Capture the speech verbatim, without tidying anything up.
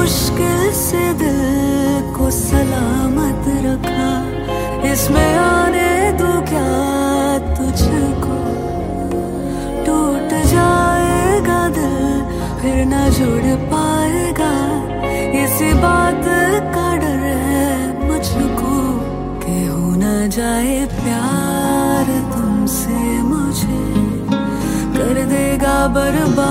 मुश्किल से दिल को सलामत रखा, इसमें आने दूं क्या तुझको। टूट जाएगा दिल फिर ना जुड़ पाएगा, इसी बात का डर है मुझको कि हो ना जाए प्यार तुमसे मुझे, कर देगा बर्बाद